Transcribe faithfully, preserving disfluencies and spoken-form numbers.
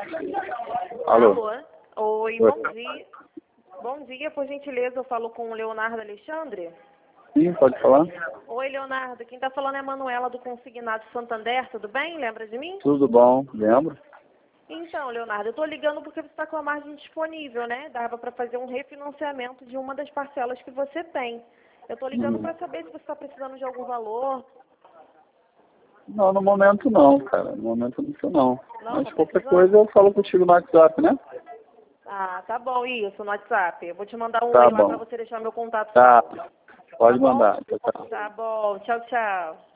Alô? Alô? Oi, Oi. bom dia. Bom dia, por gentileza, eu falo com o Leonardo Alexandre. Sim, pode falar? Oi, Leonardo, quem está falando é a Manuela do Consignado Santander, tudo bem? Lembra de mim? Tudo bom, lembro? Então, Leonardo, eu estou ligando porque você está com a margem disponível, né? Dava para fazer um refinanciamento de uma das parcelas que você tem. Eu estou ligando Hum. para saber se você está precisando de algum valor. Não, no momento não, cara. No momento não estou não. Não, Mas tá qualquer precisando? coisa eu falo contigo no WhatsApp, né? Ah, tá bom, isso, no WhatsApp. Eu vou te mandar um Tá oi lá para bom. você deixar meu contato Tá. salvo. Tá Pode bom? mandar. Tchau, tchau. Tá bom, tchau, tchau.